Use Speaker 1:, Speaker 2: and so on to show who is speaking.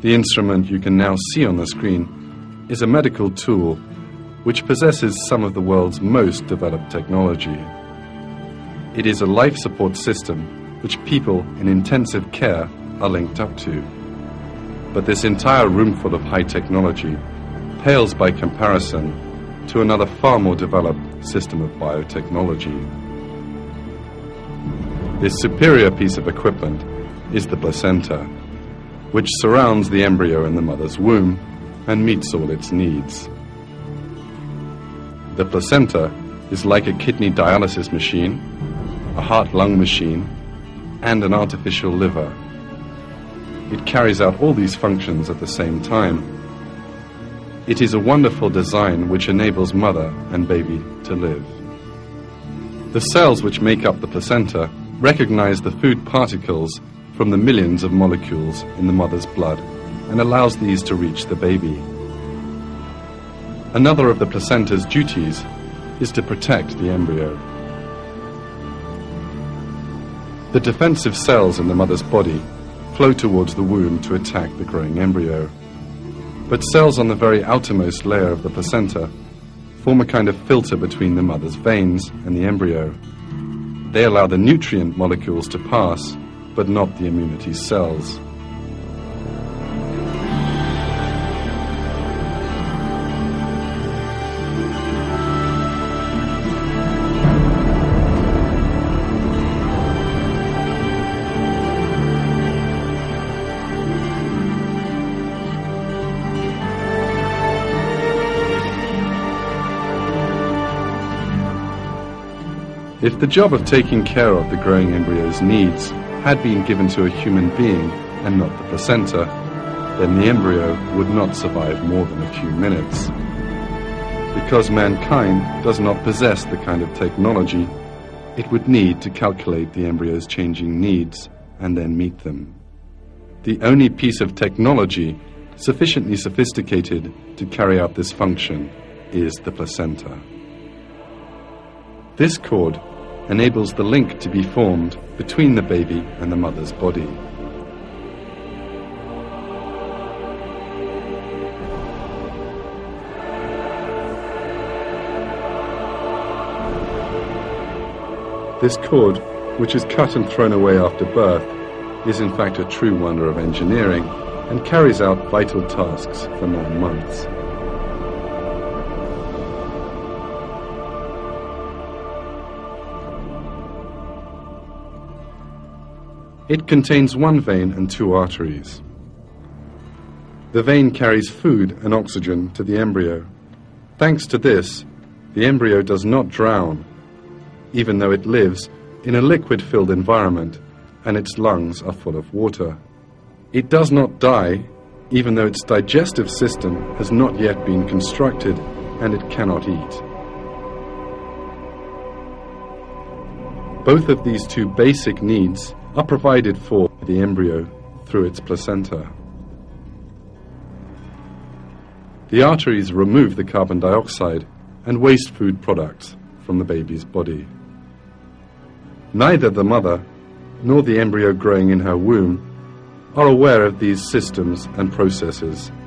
Speaker 1: The instrument you can now see on the screen is a medical tool which possesses some of the world's most developed technology. It is a life support system which people in intensive care are linked up to. But this entire room full of high technology pales by comparison to another far more developed system of biotechnology. This superior piece of equipment is the placenta, which surrounds the embryo in the mother's womb and meets all its needs. The placenta is like a kidney dialysis machine, a heart-lung machine, and an artificial liver. It carries out all these functions at the same time. It is a wonderful design which enables mother and baby to live. The cells which make up the placenta recognize the food particles from the millions of molecules in the mother's blood and allows these to reach the baby. Another of the placenta's duties is to protect the embryo. The defensive cells in the mother's body flow towards the womb to attack the growing embryo. But cells on the very outermost layer of the placenta form a kind of filter between the mother's veins and the embryo. They allow the nutrient molecules to pass, but not the immunity cells. If the job of taking care of the growing embryo's needs had been given to a human being and not the placenta, then the embryo would not survive more than a few minutes. Because mankind does not possess the kind of technology, it would need to calculate the embryo's changing needs and then meet them. The only piece of technology sufficiently sophisticated to carry out this function is the placenta. This cord enables the link to be formed between the baby and the mother's body. This cord, which is cut and thrown away after birth, is in fact a true wonder of engineering and carries out vital tasks for 9 months. It contains 1 vein and 2 arteries. The vein carries food and oxygen to the embryo. Thanks to this, the embryo does not drown, even though it lives in a liquid-filled environment and its lungs are full of water. It does not die, even though its digestive system has not yet been constructed and it cannot eat. Both of these 2 basic needs are provided for the embryo through its placenta. The arteries remove the carbon dioxide and waste food products from the baby's body. Neither the mother nor the embryo growing in her womb are aware of these systems and processes